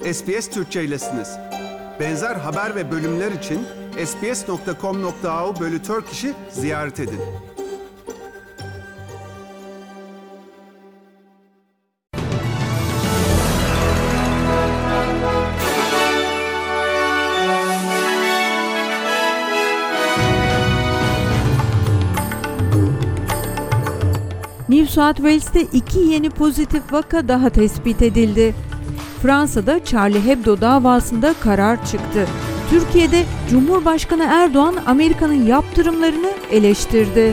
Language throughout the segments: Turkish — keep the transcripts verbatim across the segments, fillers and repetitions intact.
S B S Türkçe'ylesiniz. Benzer haber ve bölümler için sbs nokta com nokta a u bölü Turkish'i ziyaret edin. New South Wales'te iki yeni pozitif vaka daha tespit edildi. Fransa'da Charlie Hebdo davasında karar çıktı. Türkiye'de Cumhurbaşkanı Erdoğan Amerika'nın yaptırımlarını eleştirdi.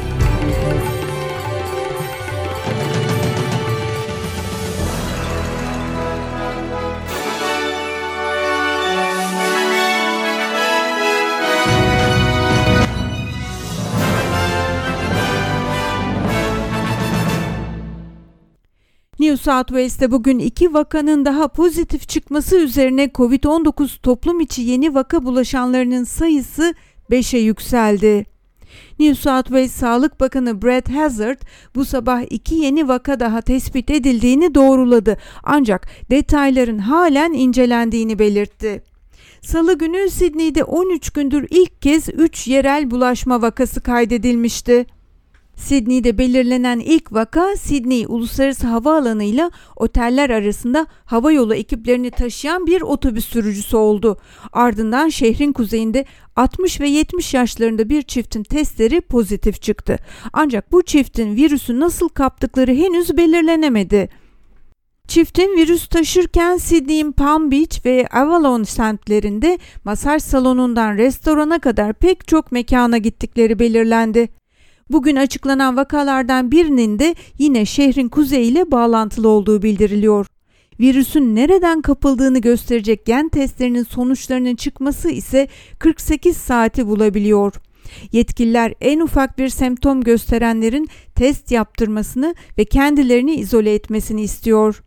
New South Wales'te bugün iki vakanın daha pozitif çıkması üzerine kovid on dokuz toplum içi yeni vaka bulaşanlarının sayısı beşe yükseldi. New South Wales Sağlık Bakanı Brad Hazzard bu sabah iki yeni vaka daha tespit edildiğini doğruladı. Ancak detayların halen incelendiğini belirtti. Salı günü Sydney'de on üç gündür ilk kez üç yerel bulaşma vakası kaydedilmişti. Sydney'de belirlenen ilk vaka Sydney Uluslararası Havaalanı ile oteller arasında havayolu ekiplerini taşıyan bir otobüs sürücüsü oldu. Ardından şehrin kuzeyinde altmış ve yetmiş yaşlarında bir çiftin testleri pozitif çıktı. Ancak bu çiftin virüsü nasıl kaptıkları henüz belirlenemedi. Çiftin virüs taşırken Sydney'in Palm Beach ve Avalon semtlerinde masaj salonundan restorana kadar pek çok mekana gittikleri belirlendi. Bugün açıklanan vakalardan birinin de yine şehrin kuzeyiyle bağlantılı olduğu bildiriliyor. Virüsün nereden kapıldığını gösterecek gen testlerinin sonuçlarının çıkması ise kırk sekiz saati bulabiliyor. Yetkililer en ufak bir semptom gösterenlerin test yaptırmasını ve kendilerini izole etmesini istiyor.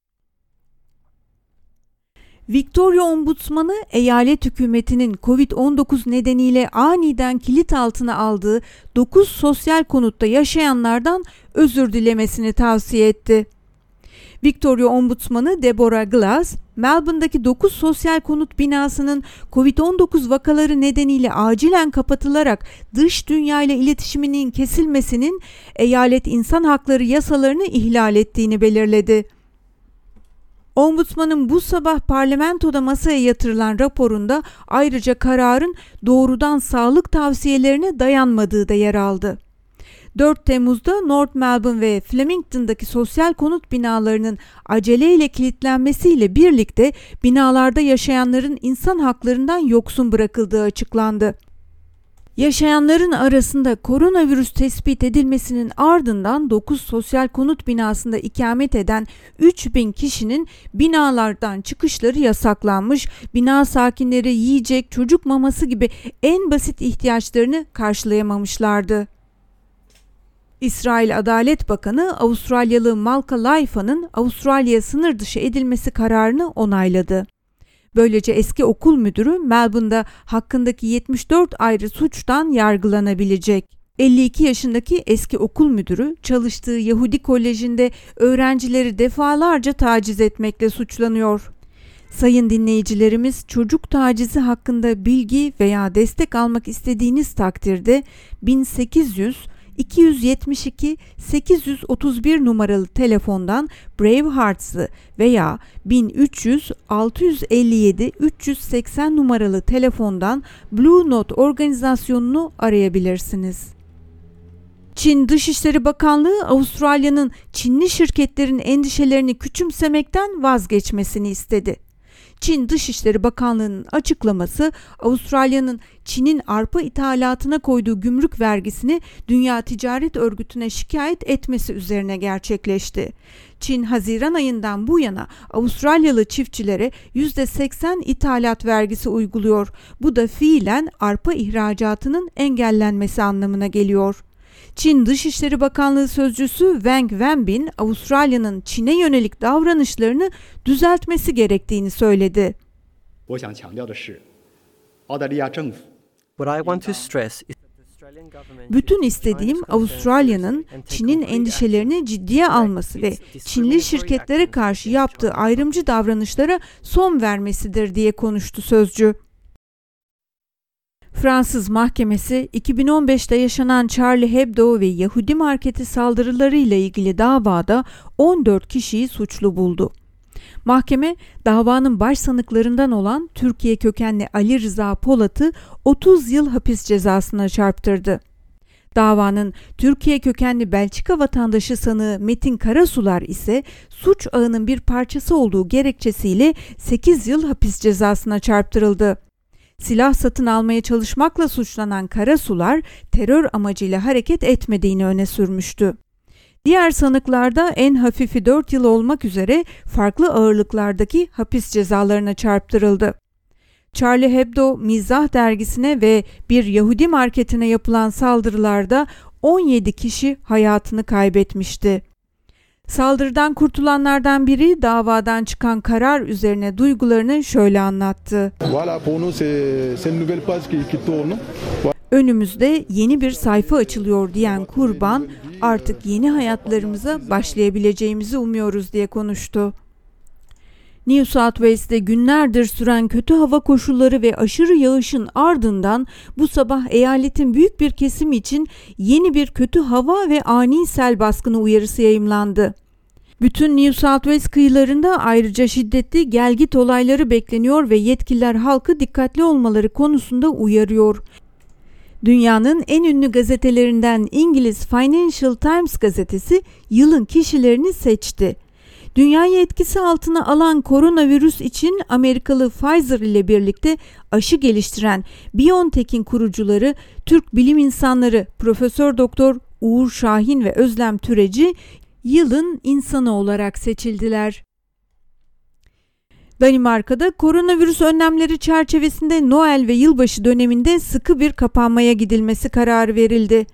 Victoria Ombudsmanı, eyalet hükümetinin kovid on dokuz nedeniyle aniden kilit altına aldığı dokuz sosyal konutta yaşayanlardan özür dilemesini tavsiye etti. Victoria Ombudsmanı Deborah Glass, Melbourne'daki dokuz sosyal konut binasının kovid on dokuz vakaları nedeniyle acilen kapatılarak dış dünya ile iletişiminin kesilmesinin eyalet insan hakları yasalarını ihlal ettiğini belirledi. Ombudsmanın bu sabah parlamentoda masaya yatırılan raporunda ayrıca kararın doğrudan sağlık tavsiyelerine dayanmadığı da yer aldı. dört Temmuz'da North Melbourne ve Flemington'daki sosyal konut binalarının aceleyle kilitlenmesiyle birlikte binalarda yaşayanların insan haklarından yoksun bırakıldığı açıklandı. Yaşayanların arasında koronavirüs tespit edilmesinin ardından dokuz sosyal konut binasında ikamet eden üç bin kişinin binalardan çıkışları yasaklanmış, bina sakinleri yiyecek, çocuk maması gibi en basit ihtiyaçlarını karşılayamamışlardı. İsrail Adalet Bakanı Avustralyalı Malka Laifa'nın Avustralya'ya sınır dışı edilmesi kararını onayladı. Böylece eski okul müdürü Melbourne'da hakkındaki yetmiş dört ayrı suçtan yargılanabilecek. elli iki yaşındaki eski okul müdürü çalıştığı Yahudi Koleji'nde öğrencileri defalarca taciz etmekle suçlanıyor. Sayın dinleyicilerimiz, çocuk tacizi hakkında bilgi veya destek almak istediğiniz takdirde bin sekiz yüz iki yüz yetmiş iki sekiz yüz otuz bir numaralı telefondan Brave Hearts'ı veya bin üç yüz altı yüz elli yedi üç yüz seksen numaralı telefondan Blue Note organizasyonunu arayabilirsiniz. Çin Dışişleri Bakanlığı Avustralya'nın Çinli şirketlerin endişelerini küçümsemekten vazgeçmesini istedi. Çin Dışişleri Bakanlığı'nın açıklaması, Avustralya'nın Çin'in arpa ithalatına koyduğu gümrük vergisini Dünya Ticaret Örgütü'ne şikayet etmesi üzerine gerçekleşti. Çin, Haziran ayından bu yana Avustralyalı çiftçilere yüzde seksen ithalat vergisi uyguluyor. Bu da fiilen arpa ihracatının engellenmesi anlamına geliyor. Çin Dışişleri Bakanlığı Sözcüsü Wang Wenbin, Avustralya'nın Çin'e yönelik davranışlarını düzeltmesi gerektiğini söyledi. What I want to stress is Bütün istediğim Avustralya'nın Çin'in endişelerini ciddiye alması ve Çinli şirketlere karşı yaptığı ayrımcı davranışlara son vermesidir diye konuştu sözcü. Fransız mahkemesi iki bin on beşte yaşanan Charlie Hebdo ve Yahudi marketi saldırılarıyla ilgili davada on dört kişiyi suçlu buldu. Mahkeme, davanın başsanıklarından olan Türkiye kökenli Ali Rıza Polat'ı otuz yıl hapis cezasına çarptırdı. Davanın Türkiye kökenli Belçika vatandaşı sanığı Metin Karasular ise suç ağının bir parçası olduğu gerekçesiyle sekiz yıl hapis cezasına çarptırıldı. Silah satın almaya çalışmakla suçlanan Karasular, terör amacıyla hareket etmediğini öne sürmüştü. Diğer sanıklarda en hafifi dört yıl olmak üzere farklı ağırlıklardaki hapis cezalarına çarptırıldı. Charlie Hebdo Mizah dergisine ve bir Yahudi marketine yapılan saldırılarda on yedi kişi hayatını kaybetmişti. Saldırıdan kurtulanlardan biri davadan çıkan karar üzerine duygularını şöyle anlattı. Önümüzde yeni bir sayfa açılıyor diyen kurban, artık yeni hayatlarımıza başlayabileceğimizi umuyoruz diye konuştu. New South Wales'te günlerdir süren kötü hava koşulları ve aşırı yağışın ardından bu sabah eyaletin büyük bir kesimi için yeni bir kötü hava ve ani sel baskını uyarısı yayımlandı. Bütün New South Wales kıyılarında ayrıca şiddetli gelgit olayları bekleniyor ve yetkililer halkı dikkatli olmaları konusunda uyarıyor. Dünyanın en ünlü gazetelerinden İngiliz Financial Times gazetesi yılın kişilerini seçti. Dünyayı etkisi altına alan koronavirüs için Amerikalı Pfizer ile birlikte aşı geliştiren BioNTech'in kurucuları Türk bilim insanları Profesör Doktor Uğur Şahin ve Özlem Türeci yılın insanı olarak seçildiler. Danimarka'da koronavirüs önlemleri çerçevesinde Noel ve yılbaşı döneminde sıkı bir kapanmaya gidilmesi kararı verildi.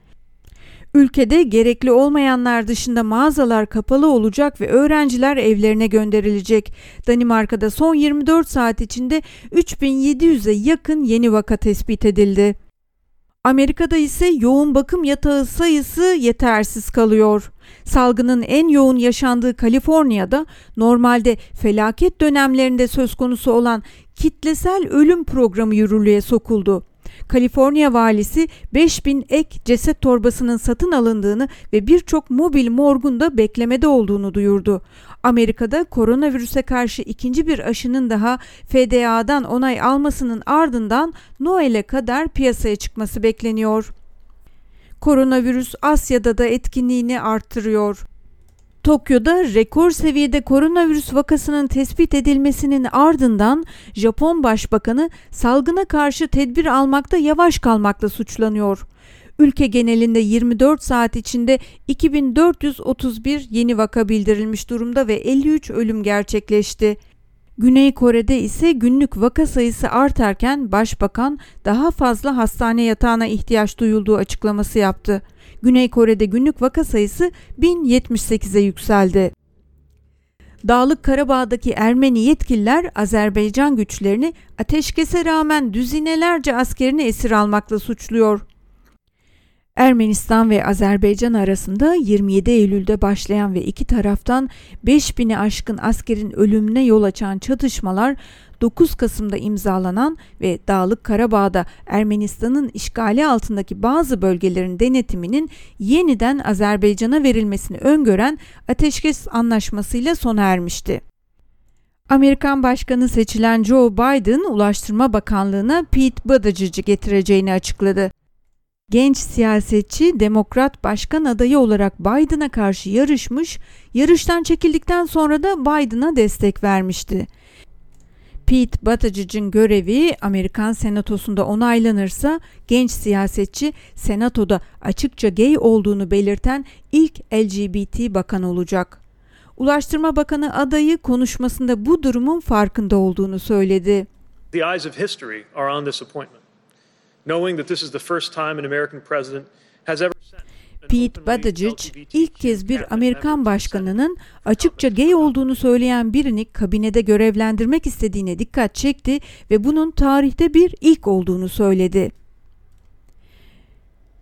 Ülkede gerekli olmayanlar dışında mağazalar kapalı olacak ve öğrenciler evlerine gönderilecek. Danimarka'da son yirmi dört saat içinde üç bin yedi yüze yakın yeni vaka tespit edildi. Amerika'da ise yoğun bakım yatağı sayısı yetersiz kalıyor. Salgının en yoğun yaşandığı Kaliforniya'da normalde felaket dönemlerinde söz konusu olan kitlesel ölüm programı yürürlüğe sokuldu. Kaliforniya valisi beş bin ek ceset torbasının satın alındığını ve birçok mobil morgun da beklemede olduğunu duyurdu. Amerika'da koronavirüse karşı ikinci bir aşının daha F D A'dan onay almasının ardından Noel'e kadar piyasaya çıkması bekleniyor. Koronavirüs Asya'da da etkinliğini arttırıyor. Tokyo'da rekor seviyede koronavirüs vakasının tespit edilmesinin ardından Japon Başbakanı salgına karşı tedbir almakta yavaş kalmakla suçlanıyor. Ülke genelinde yirmi dört saat içinde iki bin dört yüz otuz bir yeni vaka bildirilmiş durumda ve elli üç ölüm gerçekleşti. Güney Kore'de ise günlük vaka sayısı artarken Başbakan daha fazla hastane yatağına ihtiyaç duyulduğu açıklaması yaptı. Güney Kore'de günlük vaka sayısı bin yetmiş sekize yükseldi. Dağlık Karabağ'daki Ermeni yetkililer Azerbaycan güçlerini ateşkese rağmen düzinelerce askerini esir almakla suçluyor. Ermenistan ve Azerbaycan arasında yirmi yedi Eylül'de başlayan ve iki taraftan beş bini aşkın askerin ölümüne yol açan çatışmalar dokuz Kasım'da imzalanan ve Dağlık Karabağ'da Ermenistan'ın işgali altındaki bazı bölgelerin denetiminin yeniden Azerbaycan'a verilmesini öngören ateşkes anlaşmasıyla sona ermişti. Amerikan Başkanı seçilen Joe Biden, Ulaştırma Bakanlığı'na Pete Buttigieg'i getireceğini açıkladı. Genç siyasetçi Demokrat Başkan adayı olarak Biden'a karşı yarışmış, yarıştan çekildikten sonra da Biden'a destek vermişti. Pete Buttigieg'in görevi Amerikan Senatosu'nda onaylanırsa genç siyasetçi Senatoda açıkça gay olduğunu belirten ilk L G B T bakan olacak. Ulaştırma Bakanı adayı konuşmasında bu durumun farkında olduğunu söyledi. The eyes of history are on this appointment. Knowing that this is the first time an American president has ever sent Pete Buttigieg ilk kez bir Amerikan başkanının açıkça gay olduğunu söyleyen birini kabinede görevlendirmek istediğine dikkat çekti ve bunun tarihte bir ilk olduğunu söyledi.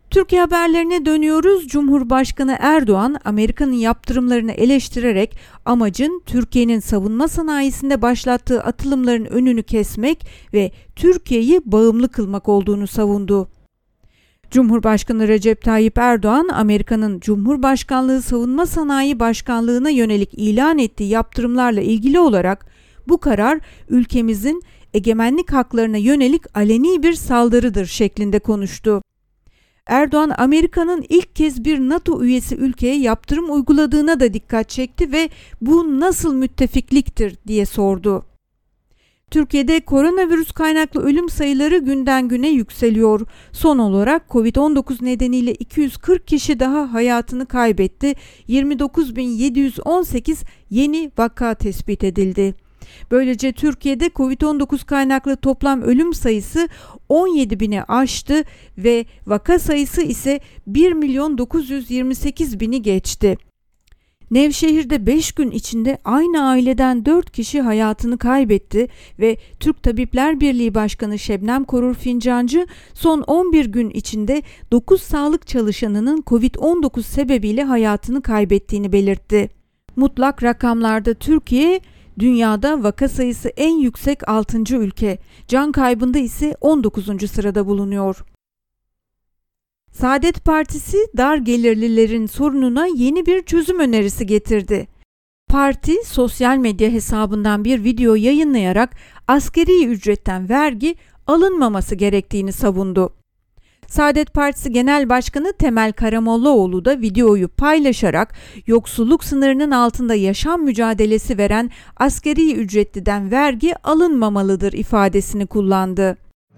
Türkiye haberlerine dönüyoruz. Cumhurbaşkanı Erdoğan, Amerika'nın yaptırımlarını eleştirerek amacın Türkiye'nin savunma sanayisinde başlattığı atılımların önünü kesmek ve Türkiye'yi bağımlı kılmak olduğunu savundu. Cumhurbaşkanı Recep Tayyip Erdoğan, Amerika'nın Cumhurbaşkanlığı Savunma Sanayi Başkanlığı'na yönelik ilan ettiği yaptırımlarla ilgili olarak bu karar ülkemizin egemenlik haklarına yönelik aleni bir saldırıdır şeklinde konuştu. Erdoğan, Amerika'nın ilk kez bir NATO üyesi ülkeye yaptırım uyguladığına da dikkat çekti ve bu nasıl müttefikliktir diye sordu. Türkiye'de koronavirüs kaynaklı ölüm sayıları günden güne yükseliyor. Son olarak kovid on dokuz nedeniyle iki yüz kırk kişi daha hayatını kaybetti. yirmi dokuz bin yedi yüz on sekiz yeni vaka tespit edildi. Böylece Türkiye'de kovid on dokuz kaynaklı toplam ölüm sayısı on yedi bini aştı ve vaka sayısı ise bir milyon dokuz yüz yirmi sekiz bini geçti. Nevşehir'de beş gün içinde aynı aileden dört kişi hayatını kaybetti ve Türk Tabipler Birliği Başkanı Şebnem Korur Fincancı son on bir gün içinde dokuz sağlık çalışanının kovid on dokuz sebebiyle hayatını kaybettiğini belirtti. Mutlak rakamlarda Türkiye, dünyada vaka sayısı en yüksek altıncı ülke, can kaybında ise on dokuzuncu sırada bulunuyor. Saadet Partisi dar gelirlilerin sorununa yeni bir çözüm önerisi getirdi. Parti sosyal medya hesabından bir video yayınlayarak asgari ücretten vergi alınmaması gerektiğini savundu. Saadet Partisi Genel Başkanı Temel Karamollaoğlu da videoyu paylaşarak yoksulluk sınırının altında yaşam mücadelesi veren asgari ücretliden vergi alınmamalıdır ifadesini kullandı.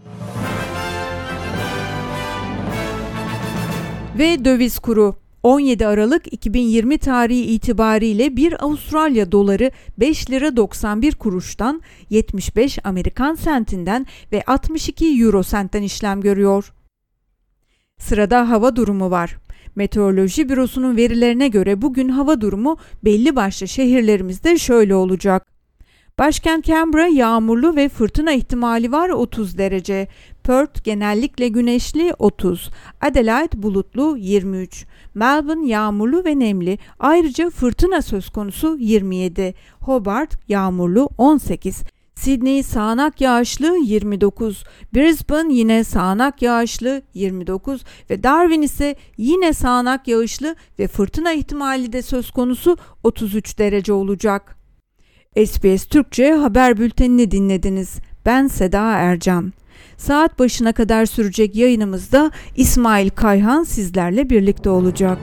Ve döviz kuru. on yedi Aralık iki bin yirmi tarihi itibariyle bir Avustralya doları beş lira doksan bir kuruştan, yetmiş beş Amerikan sentinden ve altmış iki Euro sentten işlem görüyor. Sırada hava durumu var. Meteoroloji Bürosu'nun verilerine göre bugün hava durumu belli başlı şehirlerimizde şöyle olacak. Başkent Canberra yağmurlu ve fırtına ihtimali var otuz derece. Perth genellikle güneşli otuz. Adelaide bulutlu yirmi üç. Melbourne yağmurlu ve nemli. Ayrıca fırtına söz konusu yirmi yedi. Hobart yağmurlu on sekiz. Sydney sağanak yağışlı yirmi dokuz. Brisbane yine sağanak yağışlı yirmi dokuz ve Darwin ise yine sağanak yağışlı ve fırtına ihtimali de söz konusu otuz üç derece olacak. S B S Türkçe haber bültenini dinlediniz. Ben Seda Ercan. Saat başına kadar sürecek yayınımızda İsmail Kayhan sizlerle birlikte olacak.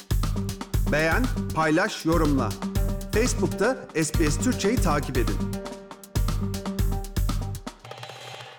Beğen, paylaş, yorumla. Facebook'ta S B S Türkçe'yi takip edin.